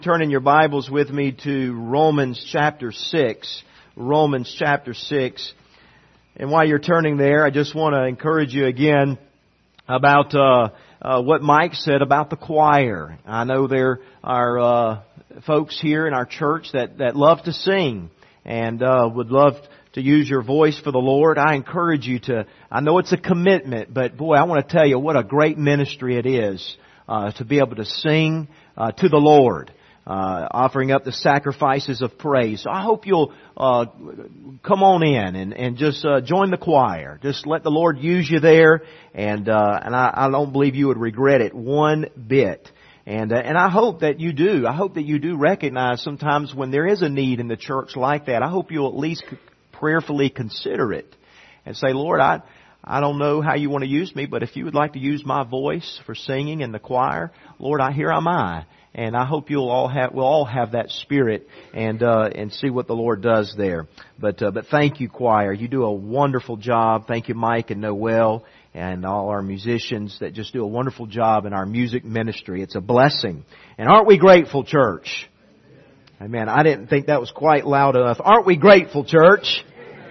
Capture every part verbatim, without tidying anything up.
Turn in your Bibles with me to Romans chapter six. Romans chapter six. And while you're turning there, I just want to encourage you again about uh, uh, what Mike said about the choir. I know there are uh, folks here in our church that, that love to sing and uh, would love to use your voice for the Lord. I encourage you to, I know it's a commitment, but boy, I want to tell you what a great ministry it is uh, to be able to sing uh, to the Lord. Uh, offering up the sacrifices of praise. So I hope you'll uh, come on in and, and just uh, join the choir. Just let the Lord use you there, and uh, and I, I don't believe you would regret it one bit. And uh, and I hope that you do. I hope that you do recognize sometimes when there is a need in the church like that. I hope you'll at least prayerfully consider it and say, Lord, I I don't know how you want to use me, but if you would like to use my voice for singing in the choir, Lord, I here am I. And I hope you'll all have, we'll all have that spirit and, uh, and see what the Lord does there. But, uh, but thank you, choir. You do a wonderful job. Thank you, Mike and Noel and all our musicians that just do a wonderful job in our music ministry. It's a blessing. And aren't we grateful, church? Amen. I didn't think that was quite loud enough. Aren't we grateful, church?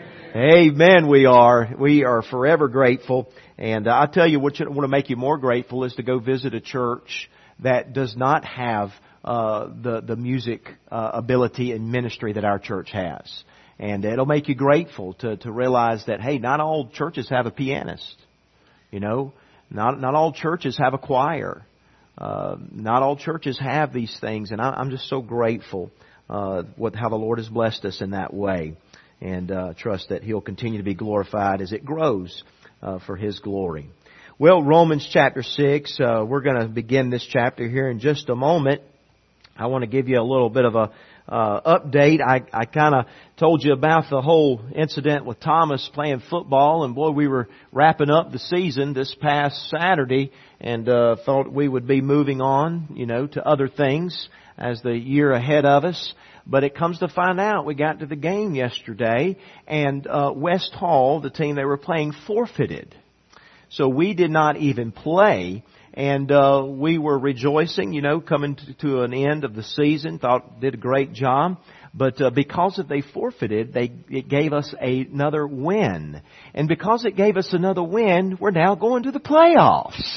Amen, we are. We are forever grateful. And uh, I tell you what want to make you more grateful is to go visit a church that does not have uh, the the music uh, ability and ministry that our church has. And it'll make you grateful to to realize that, hey, not all churches have a pianist. You know, not not all churches have a choir. Uh, not all churches have these things. And I, I'm just so grateful uh, with how the Lord has blessed us in that way. And uh, trust that He'll continue to be glorified as it grows uh, for His glory. Well, Romans chapter six, uh, we're going to begin this chapter here in just a moment. I want to give you a little bit of a uh, update. I, I kind of told you about the whole incident with Thomas playing football, and boy, we were wrapping up the season this past Saturday, and uh, thought we would be moving on, you know, to other things as the year ahead of us. But it comes to find out, we got to the game yesterday, and uh, West Hall, the team they were playing, forfeited. So we did not even play, and uh, we were rejoicing, you know, coming to, to an end of the season. Thought did a great job, but uh, because of they forfeited, they it gave us a, another win, and because it gave us another win, we're now going to the playoffs.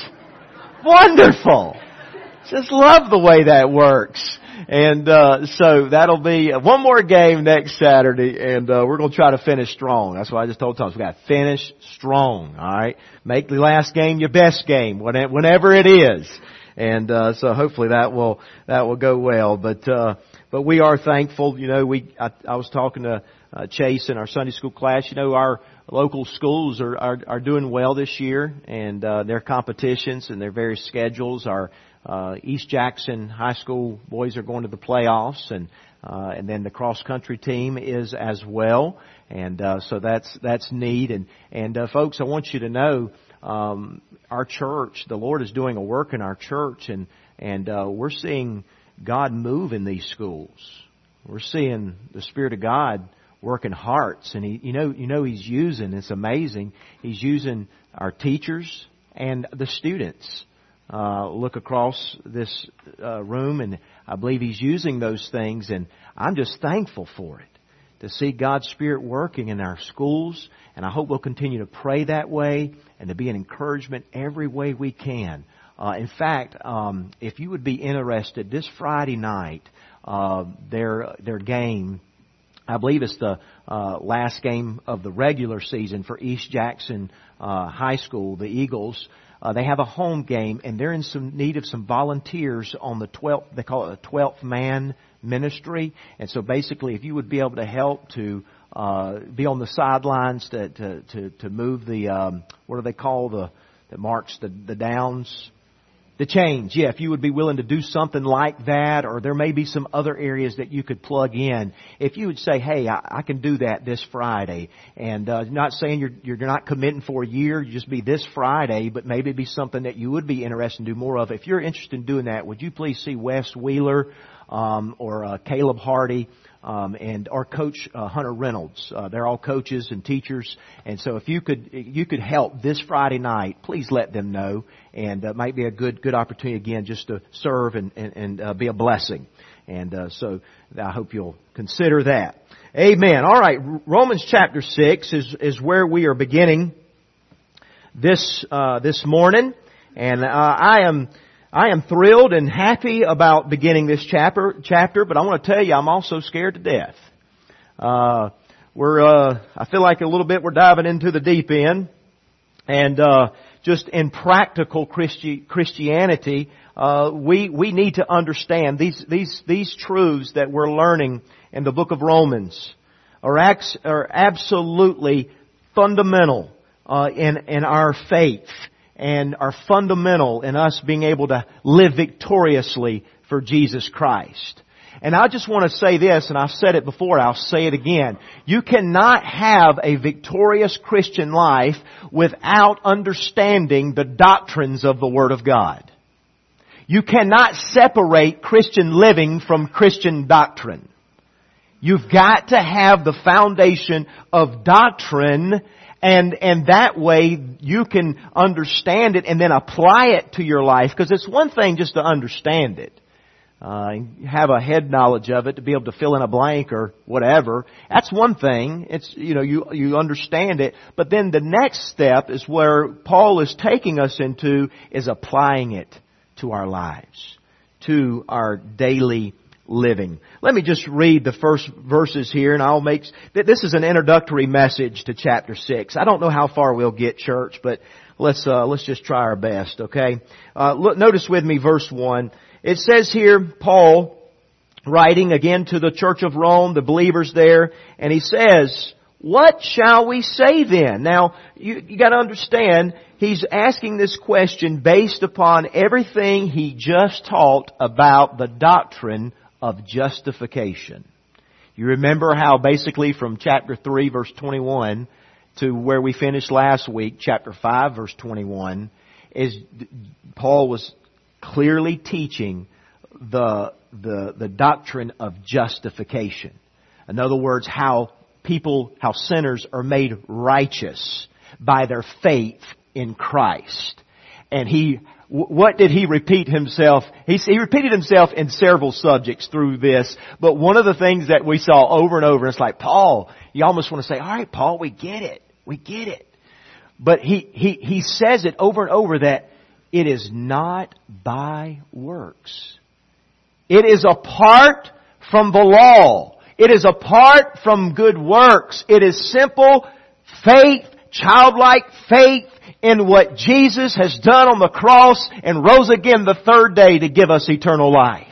Wonderful! Just love the way that works. And uh so that'll be one more game next Saturday, and uh we're going to try to finish strong. That's why I just told Thomas, we got to finish strong, all right? Make the last game your best game, whenever it is. And uh so hopefully that will that will go well. But uh but we are thankful. You know, we I, I was talking to uh, Chase in our Sunday school class. You know, our local schools are are, are doing well this year, and uh their competitions and their various schedules are. Uh, East Jackson High School boys are going to the playoffs, and uh, and then the cross country team is as well, and uh, so that's that's neat. And and uh, folks, I want you to know um, our church, the Lord is doing a work in our church, and and uh, we're seeing God move in these schools. We're seeing the Spirit of God work in hearts, and he, you know, you know, He's using. It's amazing. He's using our teachers and the students. Uh, look across this uh, room, and I believe He's using those things, and I'm just thankful for it, to see God's Spirit working in our schools, and I hope we'll continue to pray that way and to be an encouragement every way we can. Uh, in fact, um, if you would be interested, this Friday night, uh, their their game, I believe it's the uh, last game of the regular season for East Jackson uh, High School, the Eagles. Uh, they have a home game, and they're in some need of some volunteers on the twelfth, they call it a twelfth man ministry. And so basically, if you would be able to help to uh, be on the sidelines to, to, to, to move the, um, what do they call the, that marks the, the downs? The change, yeah, if you would be willing to do something like that, or there may be some other areas that you could plug in. If you would say, hey, I, I can do that this Friday, and uh, not saying you're, you're not committing for a year, you just be this Friday, but maybe it'd be something that you would be interested in do more of. If you're interested in doing that, would you please see Wes Wheeler um, or uh, Caleb Hardy? Um, and our coach uh, Hunter Reynolds. Uh, they're all coaches and teachers, and so if you could you could help this Friday night, please let them know, and uh, might be a good good opportunity again just to serve and and, and uh, be a blessing. And uh, so I hope you'll consider that. Amen. All right, Romans chapter six is is where we are beginning this uh, this morning, and uh, I am I am thrilled and happy about beginning this chapter. Chapter, but I want to tell you, I'm also scared to death. Uh, we're uh, I feel like a little bit we're diving into the deep end, and uh, just in practical Christi- Christianity. Uh, we, we need to understand these, these, these truths that we're learning in the book of Romans are, ex, are absolutely fundamental, uh, in, in our faith and are fundamental in us being able to live victoriously for Jesus Christ. And I just want to say this, and I've said it before, I'll say it again. You cannot have a victorious Christian life without understanding the doctrines of the Word of God. You cannot separate Christian living from Christian doctrine. You've got to have the foundation of doctrine, and, and that way you can understand it and then apply it to your life. Because it's one thing just to understand it. Uh, have a head knowledge of it to be able to fill in a blank or whatever. That's one thing. It's, you know, you, you understand it. But then the next step is where Paul is taking us into, is applying it to our lives, to our daily living. Let me just read the first verses here, and I'll make, this is an introductory message to chapter six. I don't know how far we'll get, church, but let's, uh, let's just try our best, okay? Uh, look, notice with me verse one. It says here, Paul, writing again to the church of Rome, the believers there, and he says, "What shall we say then?" Now, you, you got to understand, he's asking this question based upon everything he just taught about the doctrine of justification. You remember how basically from chapter three, verse twenty-one, to where we finished last week, chapter five, verse twenty-one, is Paul was clearly teaching the the the doctrine of justification. In other words, how people, how sinners are made righteous by their faith in Christ. And he, what did he repeat himself? He, he repeated himself in several subjects through this. But one of the things that we saw over and over, it's like, Paul, you almost want to say, all right, Paul, we get it. We get it. But he, he, he says it over and over that it is not by works. It is apart from the law. It is apart from good works. It is simple faith, childlike faith in what Jesus has done on the cross and rose again the third day to give us eternal life.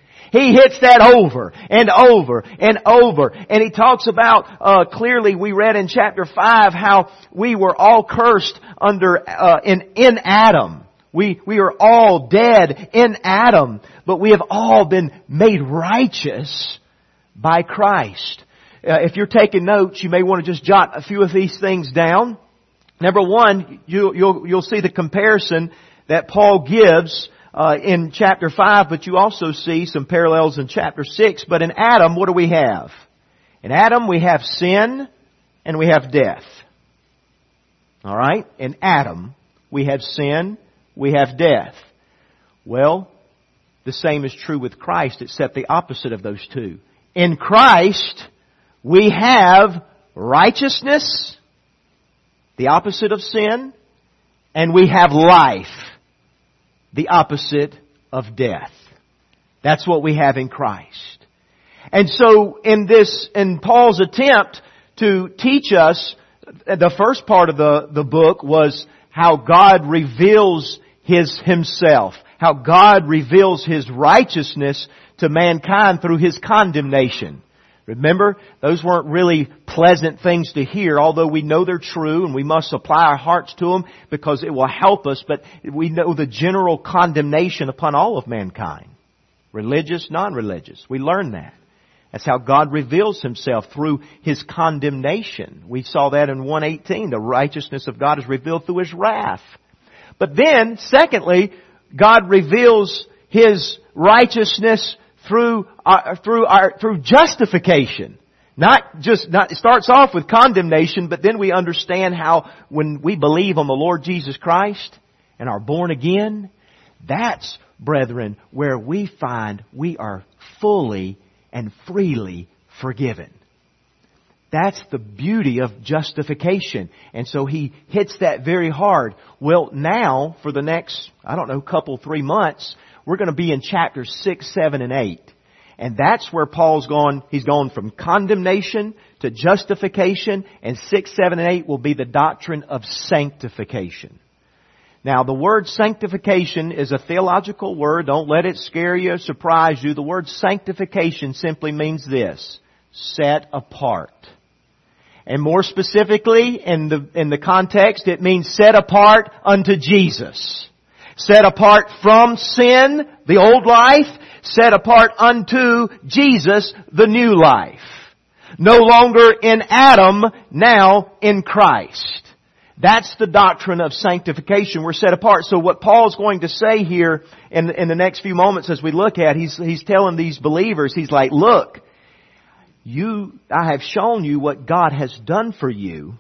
He hits that over and over and over. And he talks about, uh, clearly we read in chapter five how we were all cursed under, uh, in, in Adam. We, we are all dead in Adam, but we have all been made righteous by Christ. Uh, if you're taking notes, you may want to just jot a few of these things down. Number one, you, you'll, you'll see the comparison that Paul gives uh, in chapter five, but you also see some parallels in chapter six. But in Adam, what do we have? In Adam, we have sin and we have death. All right? In Adam, we have sin, we have death. Well, the same is true with Christ, except the opposite of those two. In Christ, we have righteousness, the opposite of sin, and we have life, the opposite of death. That's what we have in Christ. And so in this, in Paul's attempt to teach us, the first part of the, the book was how God reveals His Himself, how God reveals His righteousness to mankind through His condemnation. Remember, those weren't really pleasant things to hear, although we know they're true and we must apply our hearts to them because it will help us. But we know the general condemnation upon all of mankind, religious, non-religious. We learn that. That's how God reveals Himself, through His condemnation. We saw that in one eighteen. The righteousness of God is revealed through His wrath. But then, secondly, God reveals His righteousness through our, through our, through justification. Not just, not, it starts off with condemnation, but then we understand how when we believe on the Lord Jesus Christ and are born again, that's brethren, where we find we are fully and freely forgiven. That's the beauty of justification. And so he hits that very hard. Well, now, for the next, I don't know, couple, three months, we're going to be in chapters six, seven, and eight. And that's where Paul's gone. He's gone from condemnation to justification. And six, seven, and eight will be the doctrine of sanctification. Now, the word sanctification is a theological word. Don't let it scare you or surprise you. The word sanctification simply means this: set apart. And more specifically, in the, in the context, it means set apart unto Jesus. Set apart from sin, the old life, set apart unto Jesus, the new life. No longer in Adam, now in Christ. That's the doctrine of sanctification. We're set apart. So what Paul's going to say here in, in the next few moments as we look at, he's, he's telling these believers, he's like, look, You, I have shown you what God has done for you.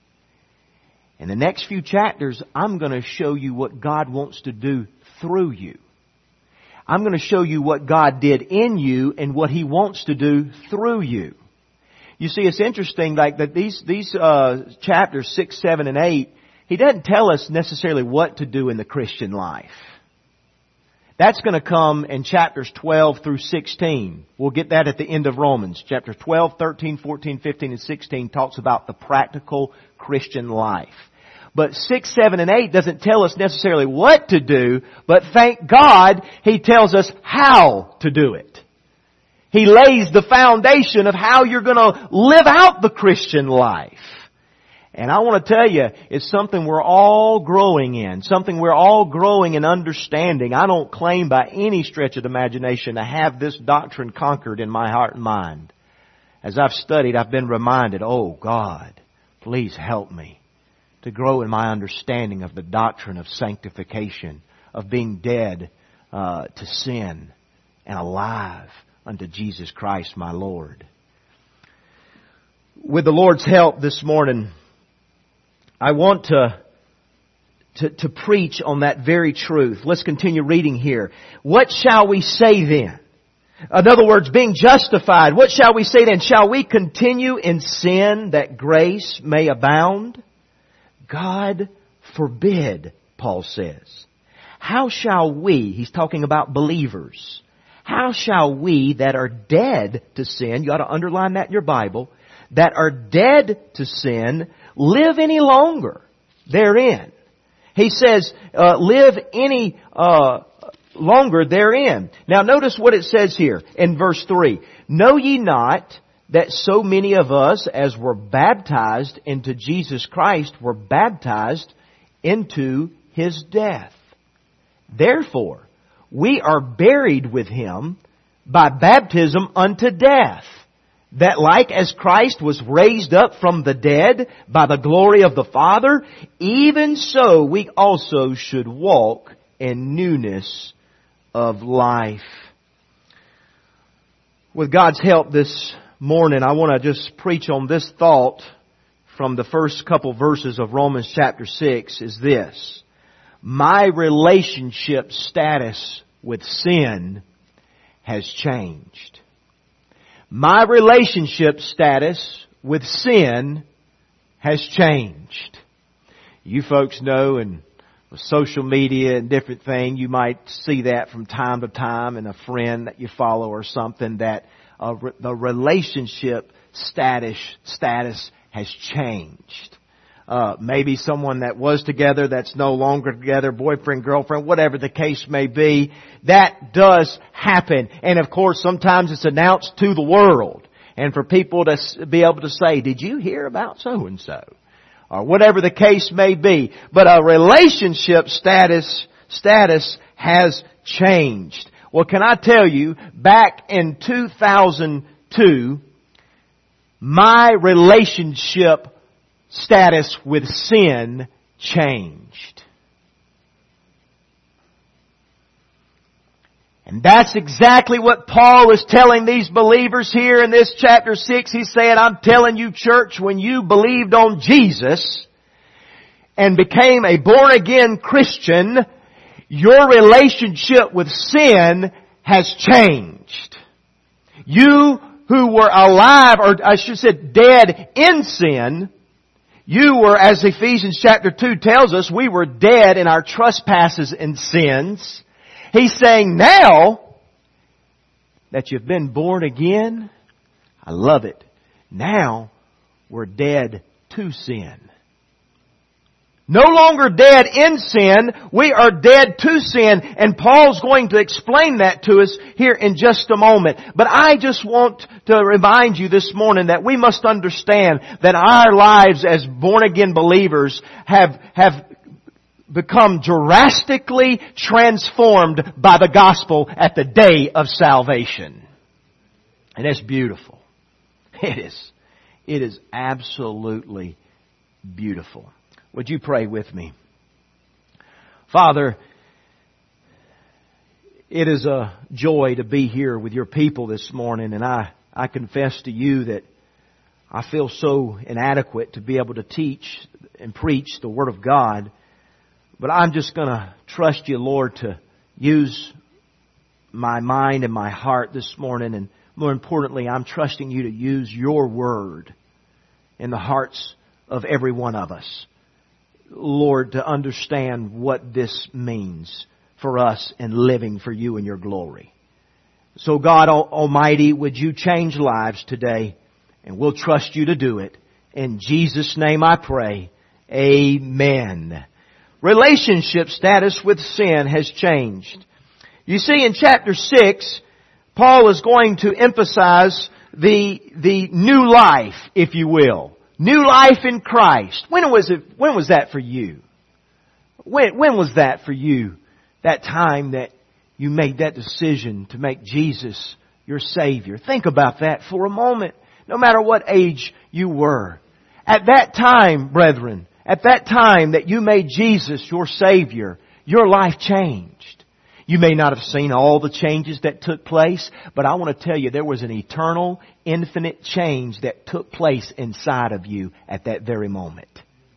In the next few chapters, I'm going to show you what God wants to do through you. I'm going to show you what God did in you and what He wants to do through you. You see, it's interesting, like that these these uh, chapters six, seven, and eight. He doesn't tell us necessarily what to do in the Christian life. That's going to come in chapters twelve through sixteen. We'll get that at the end of Romans. Chapters twelve, thirteen, fourteen, fifteen, and sixteen talks about the practical Christian life. But six, seven, and eight doesn't tell us necessarily what to do, but thank God He tells us how to do it. He lays the foundation of how you're going to live out the Christian life. And I want to tell you, it's something we're all growing in. Something we're all growing in understanding. I don't claim by any stretch of the imagination to have this doctrine conquered in my heart and mind. As I've studied, I've been reminded, oh God, please help me to grow in my understanding of the doctrine of sanctification, of being dead uh, to sin and alive unto Jesus Christ my Lord. With the Lord's help this morning, I want to, to, to preach on that very truth. Let's continue reading here. What shall we say then? In other words, being justified, what shall we say then? Shall we continue in sin that grace may abound? God forbid, Paul says. How shall we, he's talking about believers, how shall we that are dead to sin, you ought to underline that in your Bible, that are dead to sin, live any longer therein? He says, uh, live any uh, longer therein. Now notice what it says here in verse three. Know ye not that so many of us as were baptized into Jesus Christ were baptized into His death? Therefore, we are buried with Him by baptism unto death, that like as Christ was raised up from the dead by the glory of the Father, even so we also should walk in newness of life. With God's help this morning, I want to just preach on this thought from the first couple verses of Romans chapter six is this: my relationship status with sin has changed. My relationship status with sin has changed. You folks know, and with social media and different things, you might see that from time to time in a friend that you follow or something, that uh, re- the relationship status status has changed. Uh, maybe someone that was together that's no longer together, boyfriend, girlfriend, whatever the case may be. That does happen. And of course, sometimes it's announced to the world. And for people to be able to say, did you hear about so-and-so? Or whatever the case may be. But a relationship status, status has changed. Well, can I tell you, back in two thousand two, my relationship status with sin changed. And that's exactly what Paul is telling these believers here in this chapter six. He's saying, I'm telling you, church, when you believed on Jesus and became a born-again Christian, Your relationship with sin has changed. You who were alive, or I should say dead in sin, you were, as Ephesians chapter two tells us, we were dead in our trespasses and sins. He's saying now that you've been born again, I love it. Now we're dead to sin. No longer dead in sin, we are dead to sin, and Paul's going to explain that to us here in just a moment. But I just want to remind you this morning that we must understand that our lives as born-again believers have, have become drastically transformed by the gospel at the day of salvation. And it's beautiful. It is. It is absolutely beautiful. Would you pray with me? Father, it is a joy to be here with your people this morning, and I, I confess to you that I feel so inadequate to be able to teach and preach the Word of God, but I'm just going to trust you, Lord, to use my mind and my heart this morning, and more importantly, I'm trusting you to use your Word in the hearts of every one of us. Lord, to understand what this means for us in living for you in your glory. So God Almighty, would you change lives today? And we'll trust you to do it. In Jesus' name I pray. Amen. Relationship status with sin has changed. You see, in chapter six, Paul is going to emphasize the, the new life, if you will. New life in Christ. When was it, when was that for you? When, when was that for you? That time that you made that decision to make Jesus your Savior. Think about that for a moment. No matter what age you were. At that time, brethren, at that time that you made Jesus your Savior, your life changed. You may not have seen all the changes that took place, but I want to tell you there was an eternal, infinite change that took place inside of you at that very moment.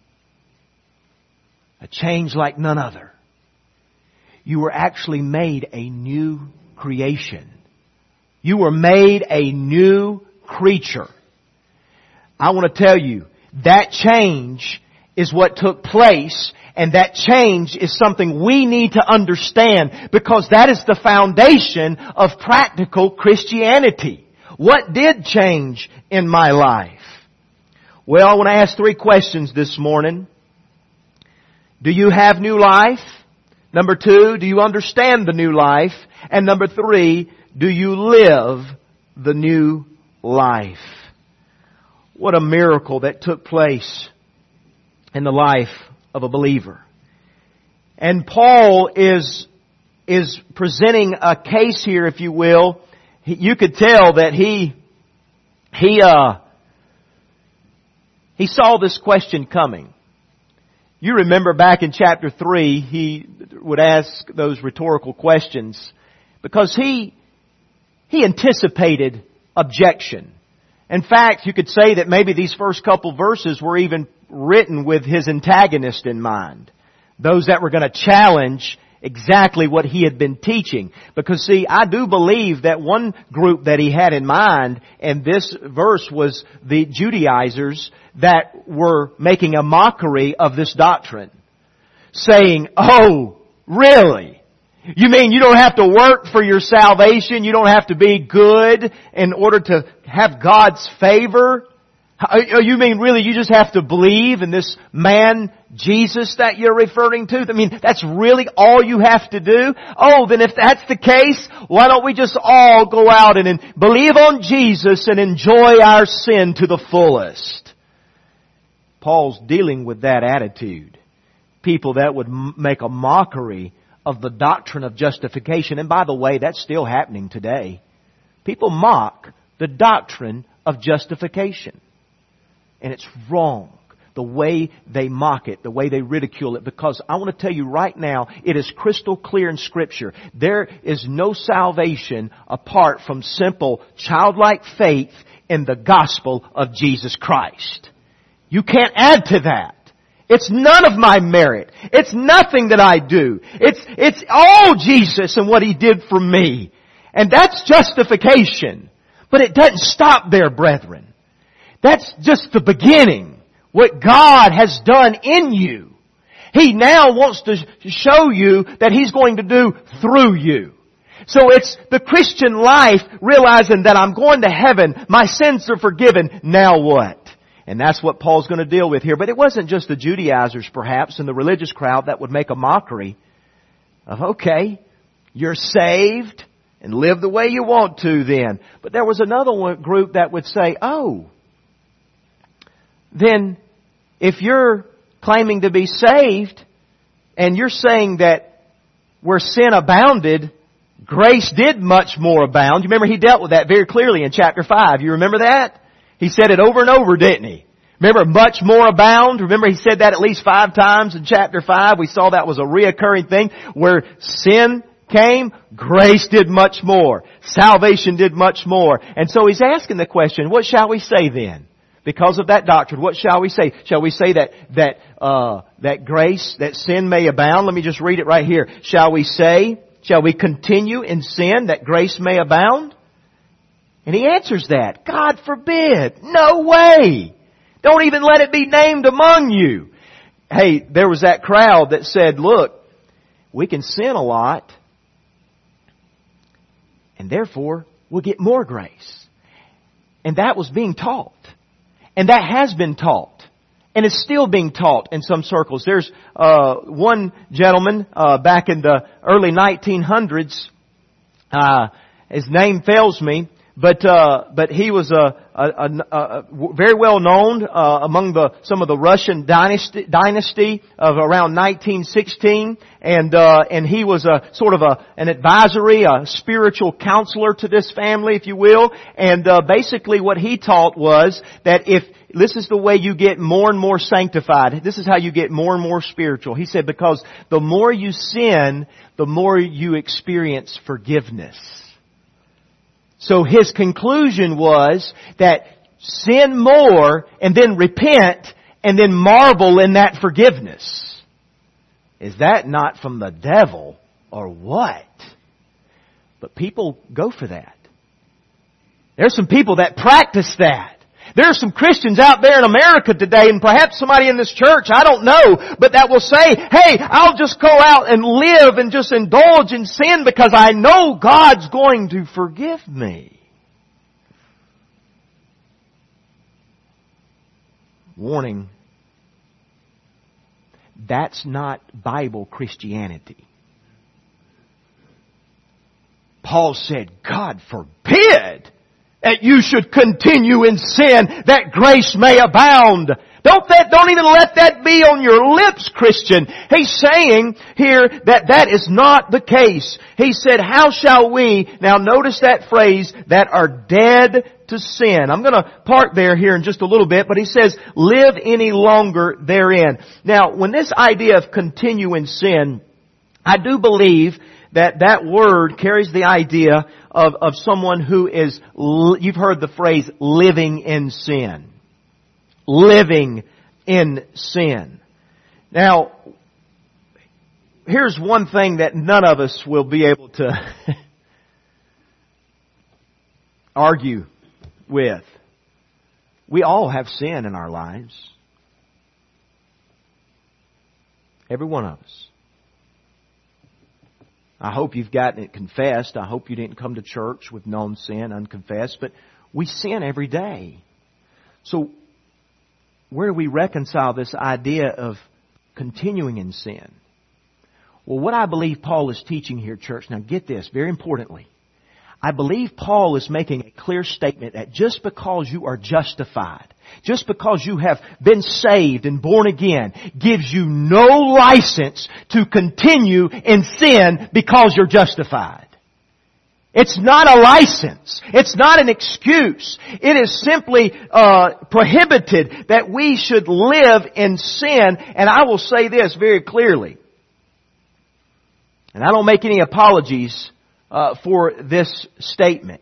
A change like none other. You were actually made a new creation. You were made a new creature. I want to tell you, that change is what took place, and that change is something we need to understand, because that is the foundation of practical Christianity. What did change in my life? Well, I want to ask three questions this morning. Do you have new life? Number two, do you understand the new life? And number three, do you live the new life? What a miracle that took place in the life of a believer. And Paul is, is presenting a case here, if you will. He, you could tell that he, he, uh, he saw this question coming. You remember back in chapter three, he would ask those rhetorical questions because he, he anticipated objection. In fact, you could say that maybe these first couple verses were even written with his antagonist in mind. Those that were going to challenge exactly what he had been teaching. Because see, I do believe that one group that he had in mind, and this verse was the Judaizers that were making a mockery of this doctrine. Saying, oh, really? You mean you don't have to work for your salvation? You don't have to be good in order to have God's favor? You mean really you just have to believe in this man, Jesus, that you're referring to? I mean, that's really all you have to do? Oh, then if that's the case, why don't we just all go out and believe on Jesus and enjoy our sin to the fullest? Paul's dealing with that attitude. People that would make a mockery of the doctrine of justification. And by the way, that's still happening today. People mock the doctrine of justification. And it's wrong, the way they mock it, the way they ridicule it, because I want to tell you right now, it is crystal clear in Scripture. There is no salvation apart from simple childlike faith in the gospel of Jesus Christ. You can't add to that. It's none of my merit. It's nothing that I do. It's, it's all Jesus and what He did for me. And that's justification. But it doesn't stop there, brethren. That's just the beginning. What God has done in you. He now wants to show you that He's going to do through you. So it's the Christian life realizing that I'm going to heaven, my sins are forgiven, now what? And that's what Paul's going to deal with here. But it wasn't just the Judaizers, perhaps, and the religious crowd that would make a mockery of, okay, you're saved and live the way you want to then. But there was another one, group that would say, oh, then if you're claiming to be saved and you're saying that where sin abounded, grace did much more abound. You remember he dealt with that very clearly in chapter five. You remember that? He said it over and over, didn't he? Remember, much more abound? Remember he said that at least five times in chapter five. We saw that was a reoccurring thing where sin came, grace did much more. Salvation did much more. And so he's asking the question, what shall we say then? Because of that doctrine, what shall we say? Shall we say that, that, uh, that grace, that sin may abound? Let me just read it right here. Shall we say, shall we continue in sin that grace may abound? And he answers that. God forbid. No way. Don't even let it be named among you. Hey, there was that crowd that said, look, we can sin a lot, and therefore we'll get more grace. And that was being taught. And that has been taught. And it's still being taught in some circles. There's uh one gentleman uh back in the early nineteen hundreds. Uh his name fails me. But uh but he was a, a, a, a very well known uh, among the some of the Russian dynasty dynasty of around nineteen sixteen, and uh and he was a sort of a an advisory, a spiritual counselor to this family, if you will. And uh basically what he taught was that if this is the way you get more and more sanctified. This is how you get more and more spiritual. He said because the more you sin, the more you experience forgiveness. So his conclusion was that sin more and then repent and then marvel in that forgiveness. Is that not from the devil or what? But people go for that. There's some people that practice that. There are some Christians out there in America today, and perhaps somebody in this church, I don't know, but that will say, hey, I'll just go out and live and just indulge in sin because I know God's going to forgive me. Warning, that's not Bible Christianity. Paul said, God forbid that you should continue in sin, that grace may abound. Don't that, don't even let that be on your lips, Christian. He's saying here that that is not the case. He said, how shall we, now notice that phrase, that are dead to sin. I'm going to park there here in just a little bit, but he says, live any longer therein. Now, when this idea of continue in sin, I do believe that that word carries the idea of, of someone who is, you've heard the phrase, living in sin. Living in sin. Now, here's one thing that none of us will be able to argue with. We all have sin in our lives. Every one of us. I hope you've gotten it confessed. I hope you didn't come to church with known sin unconfessed. But we sin every day. So where do we reconcile this idea of continuing in sin? Well, what I believe Paul is teaching here, church, now get this, very importantly. I believe Paul is making a clear statement that just because you are justified, just because you have been saved and born again, gives you no license to continue in sin because you're justified. It's not a license. It's not an excuse. It is simply uh, prohibited that we should live in sin. And I will say this very clearly. And I don't make any apologies uh, for this statement.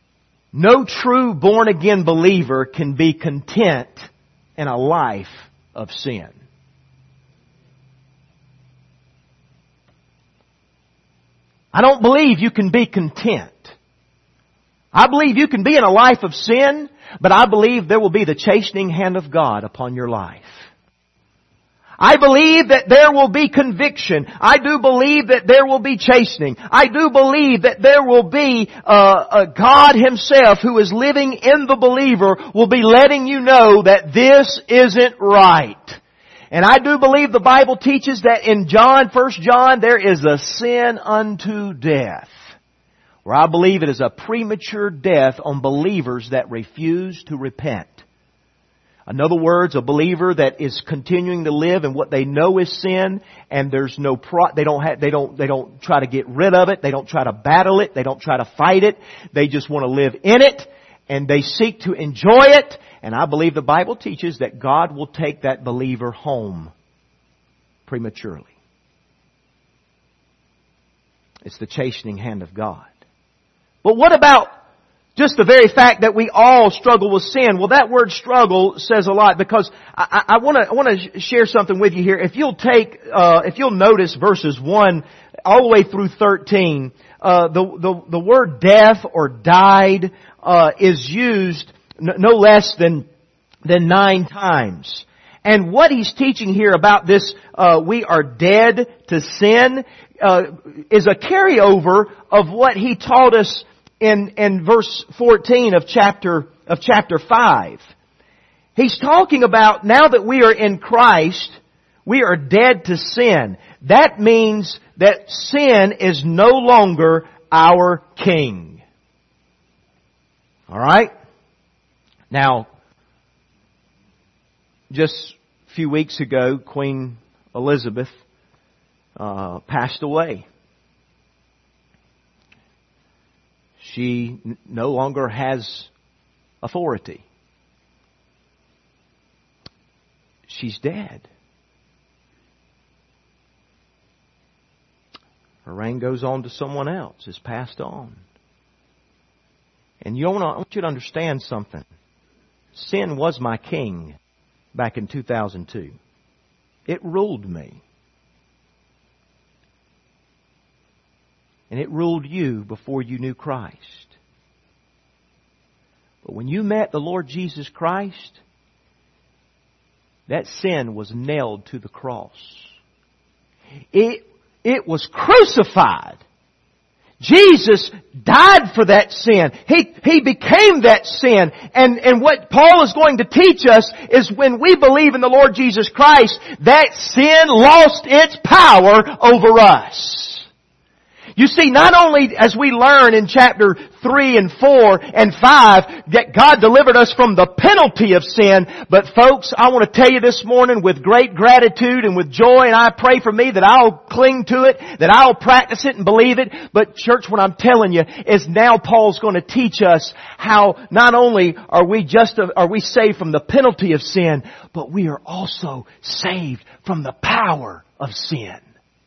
No true born-again believer can be content in a life of sin. I don't believe you can be content. I believe you can be in a life of sin, but I believe there will be the chastening hand of God upon your life. I believe that there will be conviction. I do believe that there will be chastening. I do believe that there will be uh, a God Himself who is living in the believer will be letting you know that this isn't right. And I do believe the Bible teaches that in John, First John, there is a sin unto death. Where I believe it is a premature death on believers that refuse to repent. In other words, a believer that is continuing to live in what they know is sin, and there's no pro- they don't have, they don't they don't try to get rid of it, they don't try to battle it, they don't try to fight it, they just want to live in it, and they seek to enjoy it. And I believe the Bible teaches that God will take that believer home prematurely. It's the chastening hand of God. But what about just the very fact that we all struggle with sin? Well, that word struggle says a lot, because I, I want to I want to share something with you here. If you'll take, uh, if you'll notice verses one all the way through thirteen, uh, the the the word death or died uh, is used no less than than nine times. And what he's teaching here about this, uh, we are dead to sin, uh, is a carryover of what he taught us in in verse fourteen of chapter of chapter five. He's talking about now that we are in Christ, we are dead to sin. That means that sin is no longer our king. All right? Now, just a few weeks ago, Queen Elizabeth uh, passed away. She n- no longer has authority. She's dead. Her reign goes on to someone else. It's passed on. And you want to, I want you to understand something. Sin was my king back in two thousand two. It ruled me. And it ruled you before you knew Christ. But when you met the Lord Jesus Christ, that sin was nailed to the cross. It, it was crucified. Jesus died for that sin. He, He became that sin. And, and what Paul is going to teach us is when we believe in the Lord Jesus Christ, that sin lost its power over us. You see, not only as we learn in chapter three and four and five that God delivered us from the penalty of sin, but folks, I want to tell you this morning with great gratitude and with joy, and I pray for me that I'll cling to it, that I'll practice it and believe it. But church, what I'm telling you is now Paul's going to teach us how not only are we just, are we saved from the penalty of sin, but we are also saved from the power of sin.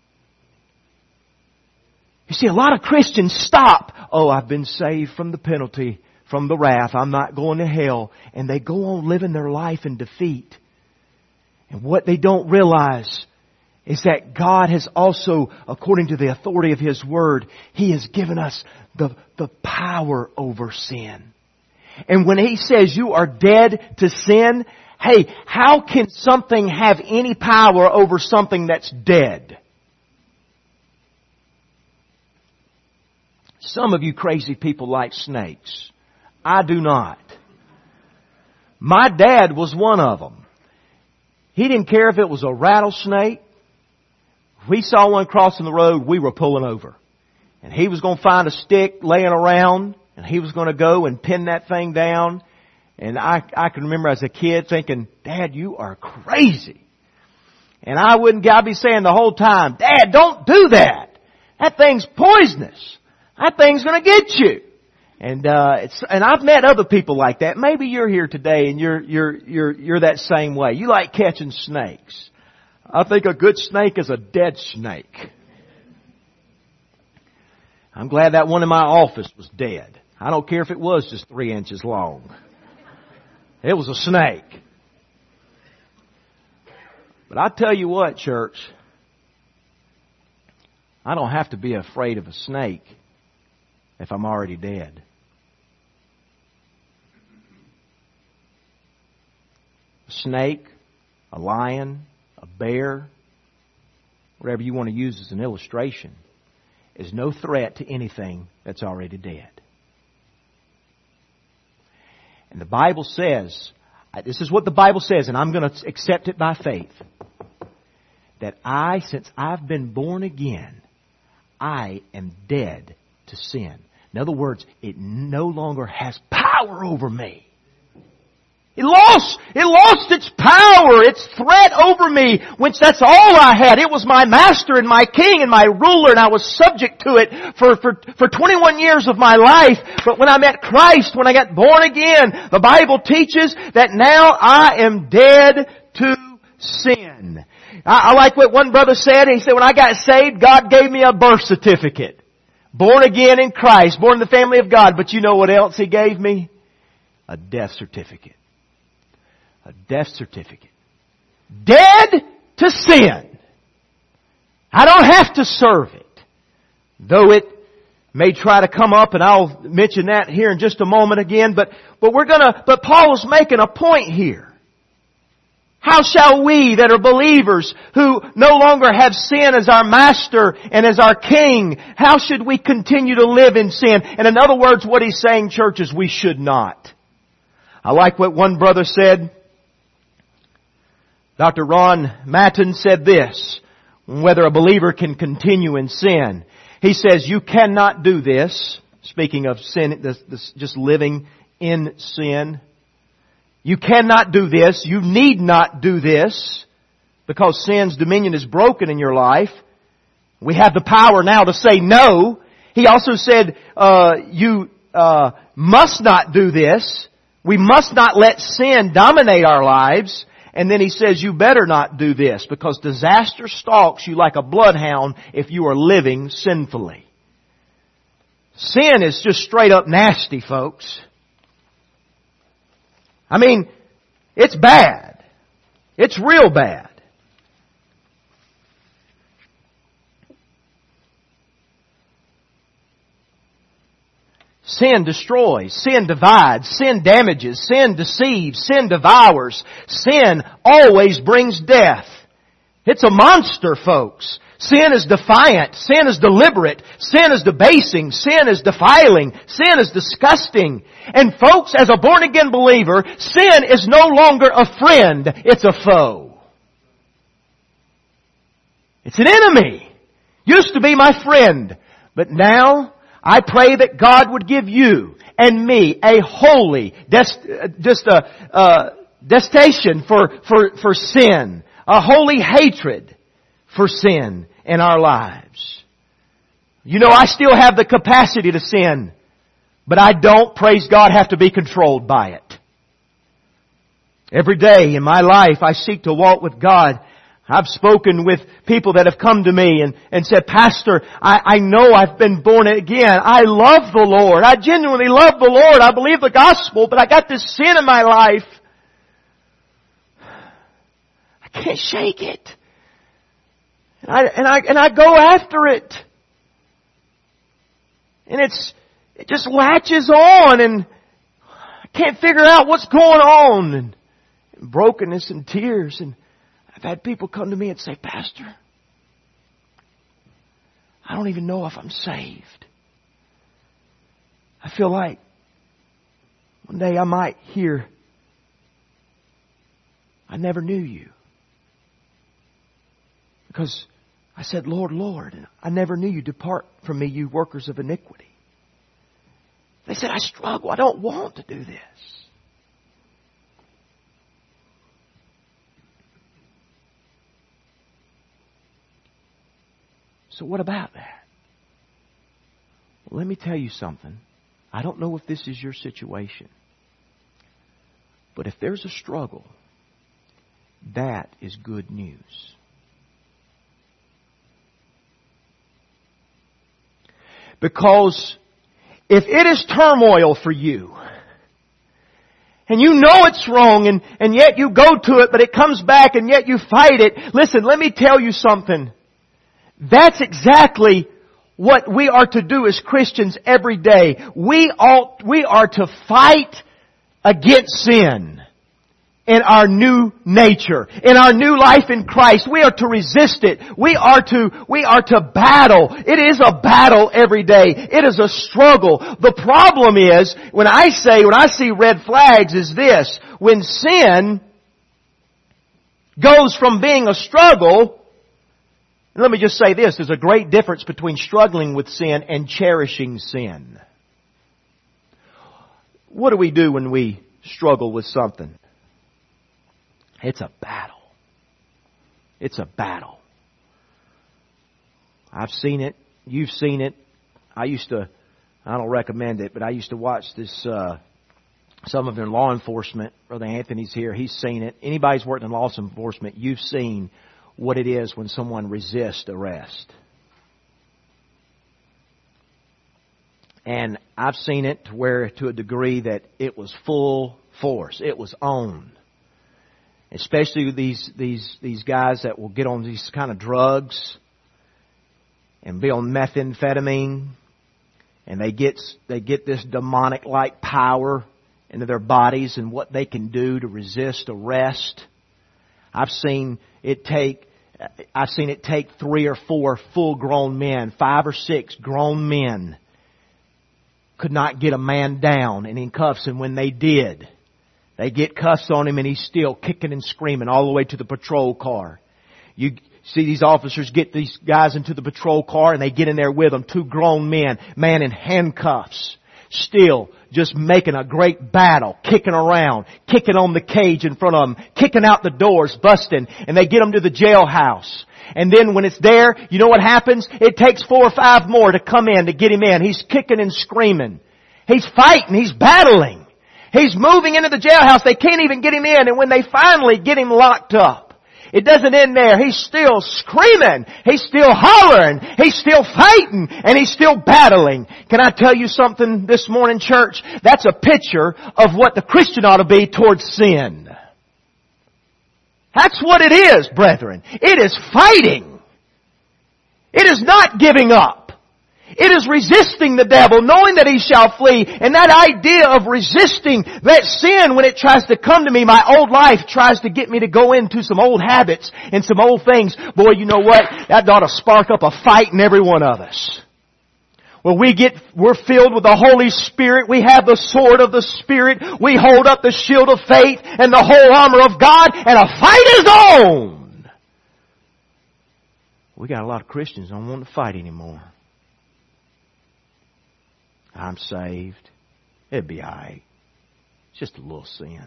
You see, a lot of Christians stop. Oh, I've been saved from the penalty, from the wrath. I'm not going to hell. And they go on living their life in defeat. And what they don't realize is that God has also, according to the authority of His Word, He has given us the, the power over sin. And when He says you are dead to sin, hey, how can something have any power over something that's dead? Some of you crazy people like snakes. I do not. My dad was one of them. He didn't care if it was a rattlesnake. If we saw one crossing the road, we were pulling over. And he was going to find a stick laying around, and he was going to go and pin that thing down. And I, I can remember as a kid thinking, Dad, you are crazy. And I wouldn't, I'd be saying the whole time, Dad, don't do that. That thing's poisonous. That thing's going to get you. And, uh, it's, and I've met other people like that. Maybe you're here today and you're, you're, you're, you're that same way. You like catching snakes. I think a good snake is a dead snake. I'm glad that one in my office was dead. I don't care if it was just three inches long. It was a snake. But I tell you what, church, I don't have to be afraid of a snake if I'm already dead. A snake, a lion, a bear, whatever you want to use as an illustration, is no threat to anything that's already dead. And the Bible says, this is what the Bible says, and I'm going to accept it by faith, that I, since I've been born again, I am dead to sin. In other words, it no longer has power over me. It lost, it lost its power, its threat over me, which that's all I had. It was my master and my king and my ruler, and I was subject to it for, for, for twenty-one years of my life. But when I met Christ, when I got born again, the Bible teaches that now I am dead to sin. I, I like what one brother said. He said, when I got saved, God gave me a birth certificate. Born again in Christ, born in the family of God. But you know what else He gave me? A death certificate. A death certificate. Dead to sin. I don't have to serve it. Though it may try to come up, and I'll mention that here in just a moment again, but, but we're gonna, but Paul is making a point here. How shall we that are believers who no longer have sin as our master and as our king, how should we continue to live in sin? And in other words, what he's saying, church, is we should not. I like what one brother said. Doctor Ron Matten said this, whether a believer can continue in sin. He says, you cannot do this, speaking of sin, this, this, just living in sin. You cannot do this. You need not do this, because sin's dominion is broken in your life. We have the power now to say no. He also said, uh, you uh, must not do this. We must not let sin dominate our lives. And then he says, you better not do this, because disaster stalks you like a bloodhound if you are living sinfully. Sin is just straight up nasty, folks. I mean, it's bad. It's real bad. Sin destroys, sin divides, sin damages, sin deceives, sin devours. Sin always brings death. It's a monster, folks. Sin is defiant. Sin is deliberate. Sin is debasing. Sin is defiling. Sin is disgusting. And folks, as a born-again believer, sin is no longer a friend. It's a foe. It's an enemy. Used to be my friend. But now, I pray that God would give you and me a holy, dest, just a, uh, detestation for, for, for sin. A holy hatred for sin in our lives. You know, I still have the capacity to sin, but I don't, praise God, have to be controlled by it. Every day in my life, I seek to walk with God. I've spoken with people that have come to me and, and said, Pastor, I, I know I've been born again. I love the Lord. I genuinely love the Lord. I believe the gospel, but I got this sin in my life. I can't shake it. And I, and I, and I go after it. And it's, it just latches on, and I can't figure out what's going on. And, and brokenness and tears. And I've had people come to me and say, Pastor, I don't even know if I'm saved. I feel like one day I might hear, I never knew you. Because I said, Lord, Lord, and I never knew you. Depart from me, you workers of iniquity. They said, I struggle. I don't want to do this. So what about that? Well, let me tell you something. I don't know if this is your situation. But if there's a struggle, that is good news. Because if it is turmoil for you, And you know it's wrong, and, and yet you go to it, but it comes back, and yet you fight it. Listen, let me tell you something. That's exactly what we are to do as Christians every day. We ought, we are to fight against sin in our new nature, in our new life in Christ. We are to resist it. We are to, we are to battle. It is a battle every day. It is a struggle. The problem is, when I say, when I see red flags, is this: when sin goes from being a struggle, and let me just say this, there's a great difference between struggling with sin and cherishing sin. What do we do when we struggle with something? It's a battle. It's a battle. I've seen it. You've seen it. I used to, I don't recommend it, but I used to watch this, uh, some of them in law enforcement. Brother Anthony's here. He's seen it. Anybody's worked in law enforcement, you've seen what it is when someone resists arrest. And I've seen it to where, to a degree that it was full force. It was on. Especially these, these, these guys that will get on these kind of drugs and be on methamphetamine, and they get, they get this demonic-like power into their bodies and what they can do to resist arrest. I've seen it take, I've seen it take three or four full-grown men, five or six grown men, could not get a man down and in cuffs, and when they did, they get cuffs on him and he's still kicking and screaming all the way to the patrol car. You see these officers get these guys into the patrol car and they get in there with them. Two grown men, man in handcuffs, still just making a great battle, kicking around, kicking on the cage in front of them, kicking out the doors, busting, and they get them to the jailhouse. And then when it's there, you know what happens? It takes four or five more to come in to get him in. He's kicking and screaming. He's fighting. He's battling. He's moving into the jailhouse. They can't even get him in. And when they finally get him locked up, it doesn't end there. He's still screaming. He's still hollering. He's still fighting. And he's still battling. Can I tell you something this morning, church? That's a picture of what the Christian ought to be towards sin. That's what it is, brethren. It is fighting. It is not giving up. It is resisting the devil, knowing that he shall flee. And that idea of resisting that sin when it tries to come to me, my old life tries to get me to go into some old habits and some old things. Boy, you know what? That ought to spark up a fight in every one of us. Well, we get, we're filled with the Holy Spirit. We have the sword of the Spirit. We hold up the shield of faith and the whole armor of God, and a fight is on. We got a lot of Christians that don't want to fight anymore. I'm saved. It'd be all right. It's just a little sin.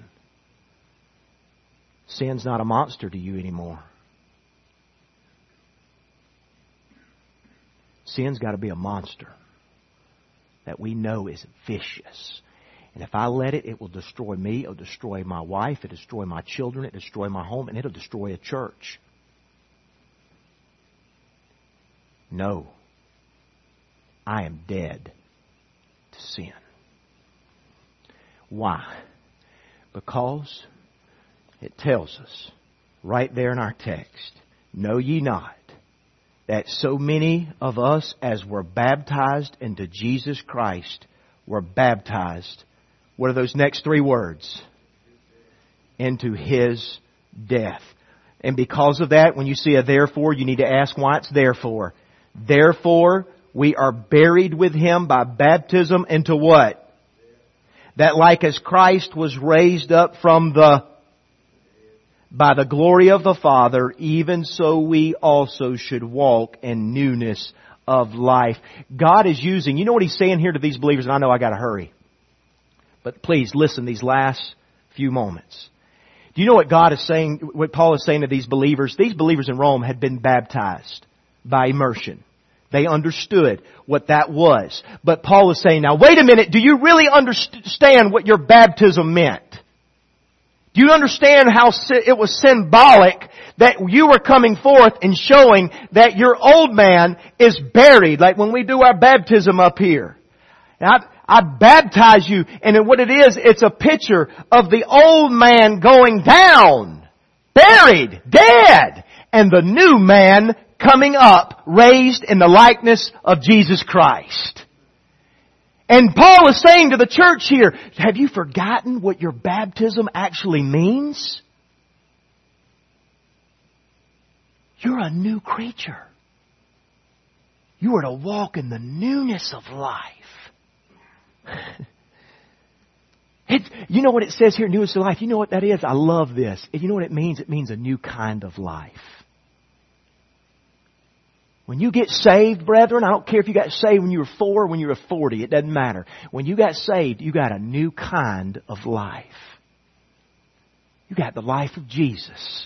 Sin's not a monster to you anymore. Sin's got to be a monster that we know is vicious. And if I let it, it will destroy me. It'll destroy my wife. It'll destroy my children. It'll destroy my home. And it'll destroy a church. No. I am dead to sin. Why? Because it tells us right there in our text, know ye not that so many of us as were baptized into Jesus Christ were baptized, what are those next three words? Into His death. And because of that, when you see a therefore, you need to ask why it's therefore. Therefore, we are buried with Him by baptism into what? That like as Christ was raised up from the, by the glory of the Father, even so we also should walk in newness of life. God is using, you know what He's saying here to these believers, and I know I got to hurry. But please listen these last few moments. Do you know what God is saying, what Paul is saying to these believers? These believers in Rome had been baptized by immersion. They understood what that was. But Paul is saying, now wait a minute, do you really understand what your baptism meant? Do you understand how it was symbolic that you were coming forth and showing that your old man is buried, like when we do our baptism up here? And I, I baptize you. And then what it is, it's a picture of the old man going down, buried, dead, and the new man coming up, raised in the likeness of Jesus Christ. And Paul is saying to the church here, have you forgotten what your baptism actually means? You're a new creature. You are to walk in the newness of life. It, you know what it says here, newness of life? You know what that is? I love this. You know what it means? It means a new kind of life. When you get saved, brethren, I don't care if you got saved when you were four or when you were forty. It doesn't matter. When you got saved, you got a new kind of life. You got the life of Jesus.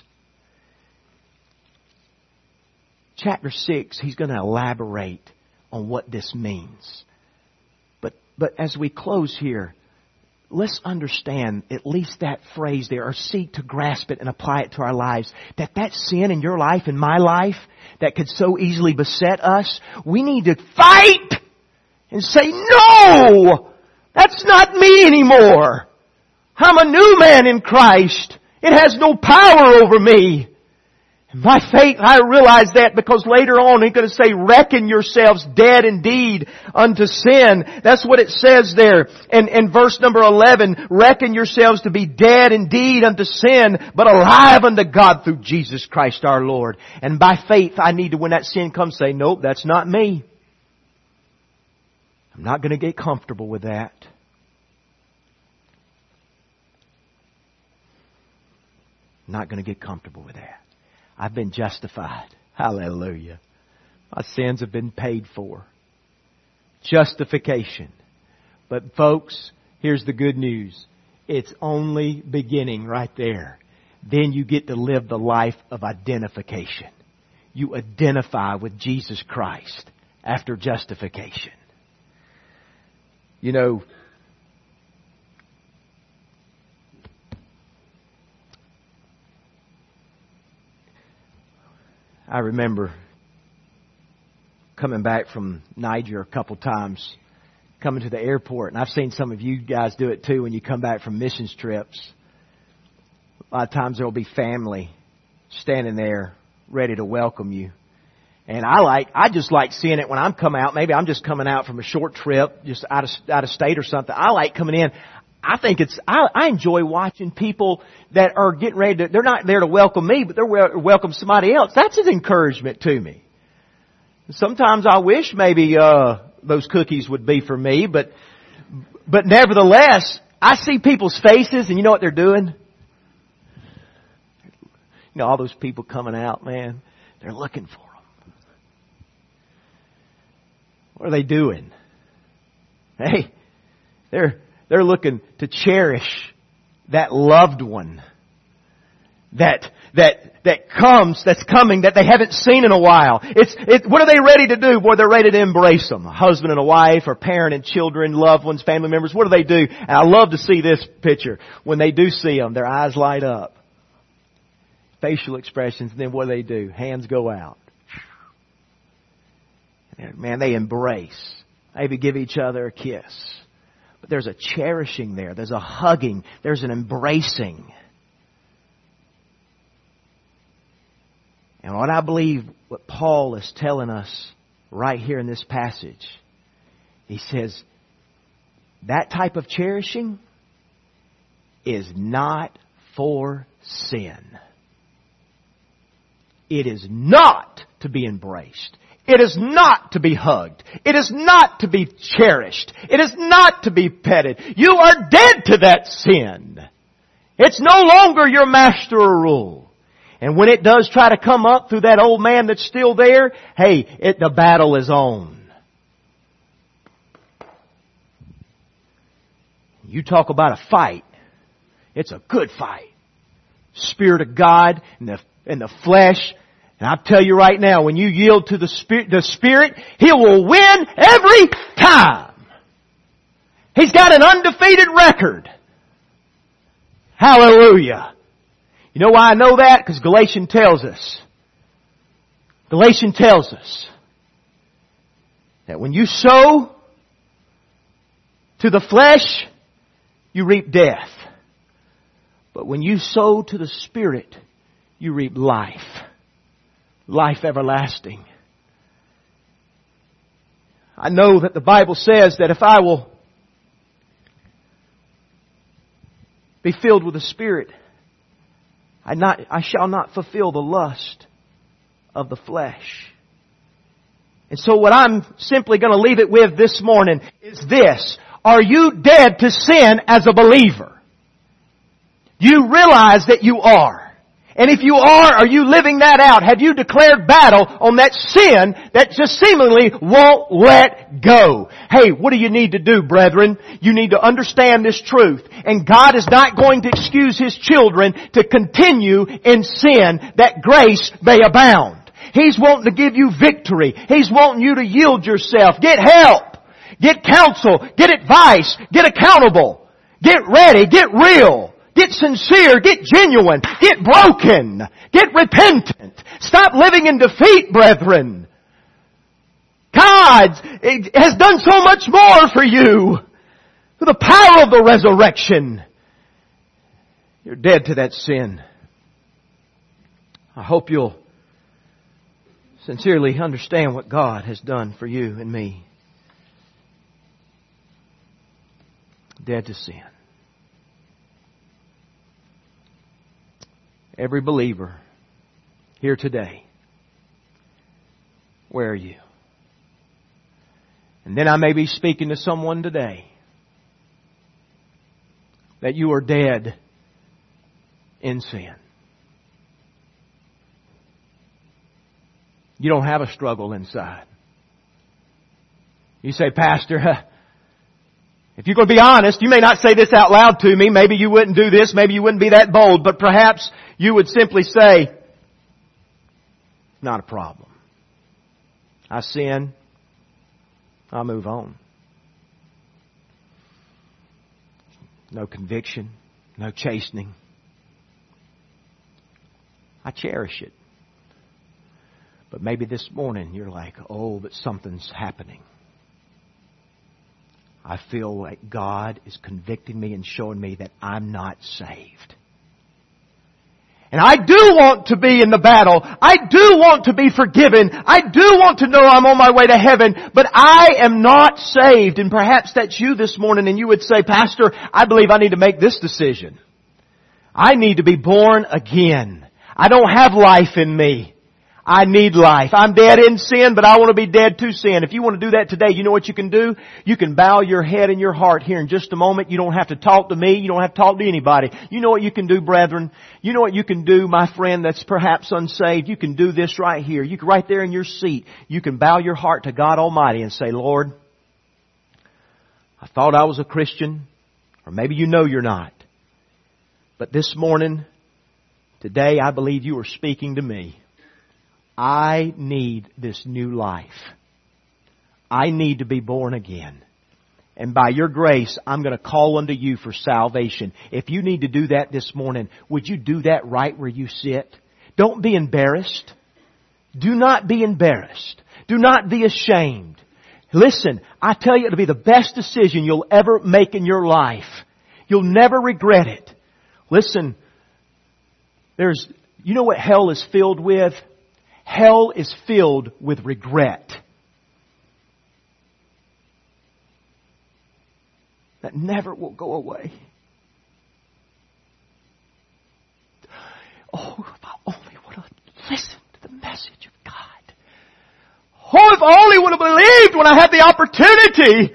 Chapter six, he's going to elaborate on what this means. But, but as we close here, let's understand at least that phrase there, or seek to grasp it and apply it to our lives. That that sin in your life, in my life, that could so easily beset us, we need to fight and say, no! That's not me anymore! I'm a new man in Christ. It has no power over me. By faith, I realize that because later on he's going to say, reckon yourselves dead indeed unto sin. That's what it says there. And in verse number eleven, reckon yourselves to be dead indeed unto sin, but alive unto God through Jesus Christ our Lord. And by faith, I need to, when that sin comes, say, nope, that's not me. I'm not going to get comfortable with that. I'm not going to get comfortable with that. I've been justified. Hallelujah. My sins have been paid for. Justification. But folks, here's the good news. It's only beginning right there. Then you get to live the life of identification. You identify with Jesus Christ after justification. You know, I remember coming back from Niger a couple times, coming to the airport, and I've seen some of you guys do it too when you come back from missions trips. A lot of times there will be family standing there ready to welcome you. And I like, I just like seeing it when I'm coming out. Maybe I'm just coming out from a short trip, just out of, out of state or something. I like coming in. I think it's, I, I enjoy watching people that are getting ready to, they're not there to welcome me, but they're wel- welcome somebody else. That's an encouragement to me. Sometimes I wish maybe, uh, those cookies would be for me, but, but nevertheless, I see people's faces and you know what they're doing? You know, all those people coming out, man, they're looking for them. What are they doing? Hey, they're, They're looking to cherish that loved one that that that comes, that's coming, that they haven't seen in a while. It's it. What are they ready to do? Boy, they're ready to embrace them. A husband and a wife, or parent and children, loved ones, family members. What do they do? And I love to see this picture. When they do see them, their eyes light up. Facial expressions, and then what do they do? Hands go out. Man, they embrace. Maybe give each other a kiss. But there's a cherishing there. There's a hugging. There's an embracing. And what I believe what Paul is telling us right here in this passage, he says, that type of cherishing is not for sin. It is not to be embraced. It is not to be hugged. It is not to be cherished. It is not to be petted. You are dead to that sin. It's no longer your master or rule. And when it does try to come up through that old man that's still there, hey, it, the battle is on. You talk about a fight. It's a good fight. Spirit of God and the, and the flesh. And I'll tell you right now, when you yield to the Spirit, the Spirit, He will win every time. He's got an undefeated record. Hallelujah. You know why I know that? Because Galatians tells us. Galatians tells us that when you sow, to the flesh, you reap death. But when you sow to the Spirit, you reap life. Life everlasting. I know that the Bible says that if I will be filled with the Spirit, I not I shall not fulfill the lust of the flesh. And so what I'm simply going to leave it with this morning is this. Are you dead to sin as a believer? You realize that you are. And if you are, are you living that out? Have you declared battle on that sin that just seemingly won't let go? Hey, what do you need to do, brethren? You need to understand this truth. And God is not going to excuse His children to continue in sin that grace may abound. He's wanting to give you victory. He's wanting you to yield yourself. Get help. Get counsel. Get advice. Get accountable. Get ready. Get real. Get sincere. Get genuine. Get broken. Get repentant. Stop living in defeat, brethren. God has done so much more for you. Through the power of the resurrection. You're dead to that sin. I hope you'll sincerely understand what God has done for you and me. Dead to sin. Every believer here today, where are you? And then I may be speaking to someone today that you are dead in sin. You don't have a struggle inside. You say, Pastor, if you're going to be honest, you may not say this out loud to me. Maybe you wouldn't do this. Maybe you wouldn't be that bold. But perhaps you would simply say, not a problem. I sin. I move on. No conviction. No chastening. I cherish it. But maybe this morning you're like, oh, but something's happening. I feel like God is convicting me and showing me that I'm not saved. And I do want to be in the battle. I do want to be forgiven. I do want to know I'm on my way to heaven. But I am not saved. And perhaps that's you this morning and you would say, Pastor, I believe I need to make this decision. I need to be born again. I don't have life in me. I need life. I'm dead in sin, but I want to be dead to sin. If you want to do that today, you know what you can do? You can bow your head and your heart here in just a moment. You don't have to talk to me. You don't have to talk to anybody. You know what you can do, brethren? You know what you can do, my friend that's perhaps unsaved? You can do this right here. You can, right there in your seat. You can bow your heart to God Almighty and say, Lord, I thought I was a Christian, or maybe you know you're not. But this morning, today, I believe you are speaking to me. I need this new life. I need to be born again. And by your grace, I'm going to call unto you for salvation. If you need to do that this morning, would you do that right where you sit? Don't be embarrassed. Do not be embarrassed. Do not be ashamed. Listen, I tell you, it'll be the best decision you'll ever make in your life. You'll never regret it. Listen, there's, you know what hell is filled with? Hell is filled with regret. That never will go away. Oh, if I only would have listened to the message of God. Oh, if I only would have believed when I had the opportunity.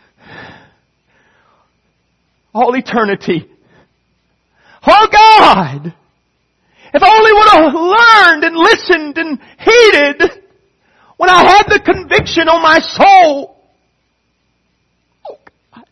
All eternity. Oh God! If I only would have learned and listened and heeded when I had the conviction on my soul. Oh God.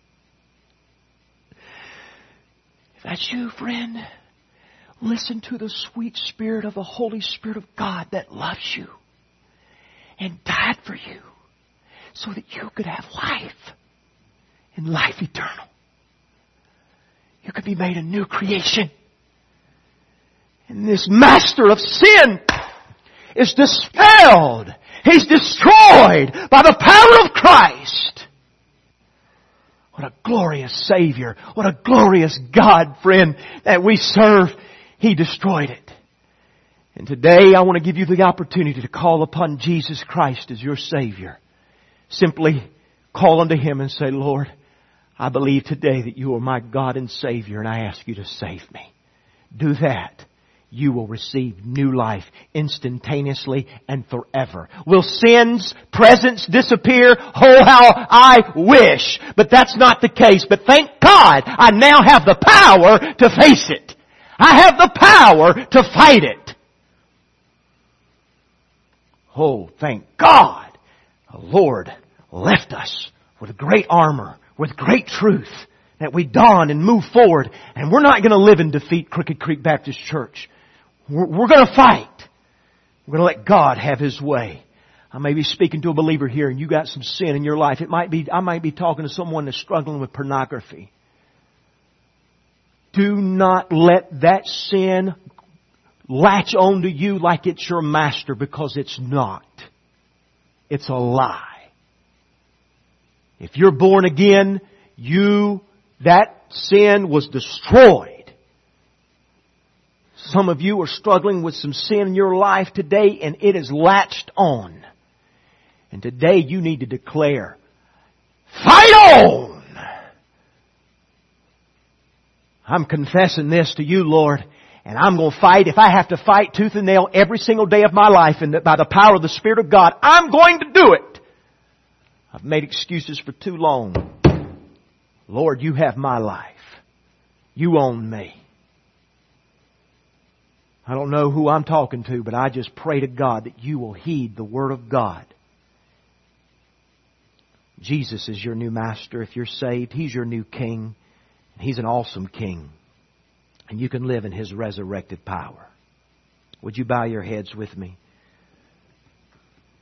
If that's you, friend, listen to the sweet Spirit of the Holy Spirit of God that loves you and died for you so that you could have life and life eternal. You could be made a new creation. And this master of sin is dispelled. He's destroyed by the power of Christ. What a glorious Savior. What a glorious God, friend, that we serve. He destroyed it. And today I want to give you the opportunity to call upon Jesus Christ as your Savior. Simply call unto Him and say, Lord, I believe today that you are my God and Savior, and I ask you to save me. Do that. You will receive new life instantaneously and forever. Will sin's presence disappear? Oh, how I wish. But that's not the case. But thank God I now have the power to face it. I have the power to fight it. Oh, thank God. The Lord left us with great armor, with great truth, that we don and move forward. And we're not going to live in defeat, Crooked Creek Baptist Church. We're, we're going to fight. We're going to let God have His way. I may be speaking to a believer here and you got some sin in your life. It might be, I might be talking to someone that's struggling with pornography. Do not let that sin latch on to you like it's your master, because it's not. It's a lie. If you're born again, you, that sin was destroyed. Some of you are struggling with some sin in your life today and it is latched on. And today you need to declare, fight on! I'm confessing this to you, Lord, and I'm going to fight. If I have to fight tooth and nail every single day of my life, and by the power of the Spirit of God, I'm going to do it. I've made excuses for too long. Lord, you have my life. You own me. I don't know who I'm talking to, but I just pray to God that you will heed the Word of God. Jesus is your new master if you're saved. He's your new king. And He's an awesome king. And you can live in His resurrected power. Would you bow your heads with me?